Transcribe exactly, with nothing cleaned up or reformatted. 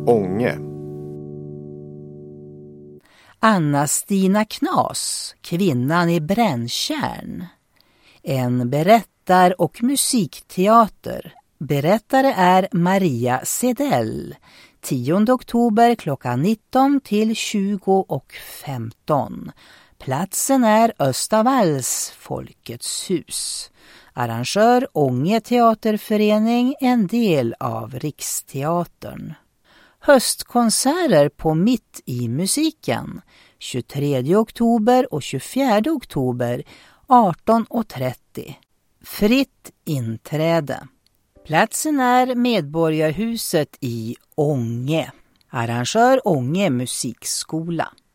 Ånge. Anna-Stina Knas, kvinnan i Bränntjärn. En berättar- och musikteater. Berättare är Maria Sedell. tionde oktober klockan nitton till tjugo och femton. Platsen är Östavalls Folkets hus. Arrangör Ånge teaterförening, en del av Riksteatern. Höstkonserter på Mitt i musiken. tjugotredje oktober och tjugofjärde oktober arton och trettio. Fritt inträde. Platsen är Medborgarhuset i Ånge. Arrangör Ånge musikskola.